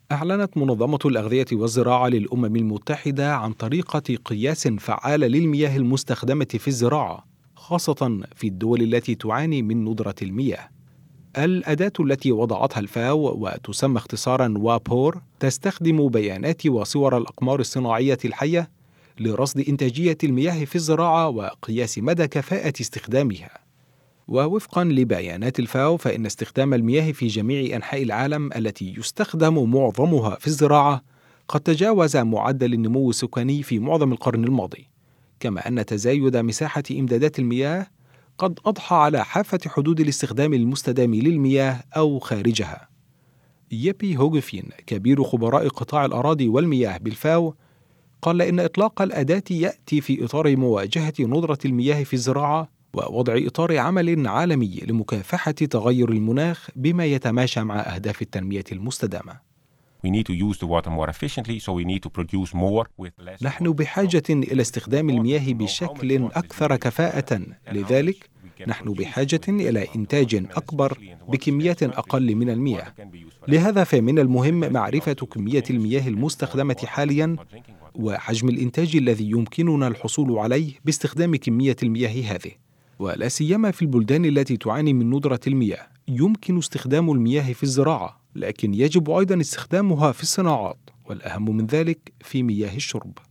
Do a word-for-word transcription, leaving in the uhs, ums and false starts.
أعلنت منظمة الأغذية والزراعة للأمم المتحدة عن طريقة قياس فعالة للمياه المستخدمة في الزراعة، خاصة في الدول التي تعاني من ندرة المياه. الأداة التي وضعتها الفاو وتسمى اختصارا وابور تستخدم بيانات وصور الأقمار الصناعية الحية لرصد إنتاجية المياه في الزراعة وقياس مدى كفاءة استخدامها. ووفقا لبيانات الفاو، فإن استخدام المياه في جميع أنحاء العالم التي يستخدم معظمها في الزراعة قد تجاوز معدل النمو السكاني في معظم القرن الماضي، كما أن تزايد مساحة إمدادات المياه قد أضحى على حافة حدود الاستخدام المستدام للمياه أو خارجها. ييبي هوغفين، كبير خبراء قطاع الأراضي والمياه بالفاو، قال إن إطلاق الأداة يأتي في إطار مواجهة ندرة المياه في الزراعة ووضع إطار عمل عالمي لمكافحة تغير المناخ بما يتماشى مع أهداف التنمية المستدامة. نحن بحاجة إلى استخدام المياه بشكل أكثر كفاءة، لذلك نحن بحاجة إلى إنتاج أكبر بكميات أقل من المياه. لهذا فمن المهم معرفة كمية المياه المستخدمة حالياً وحجم الإنتاج الذي يمكننا الحصول عليه باستخدام كمية المياه هذه، ولا سيما في البلدان التي تعاني من ندرة المياه. يمكن استخدام المياه في الزراعة، لكن يجب أيضاً استخدامها في الصناعات، والأهم من ذلك في مياه الشرب.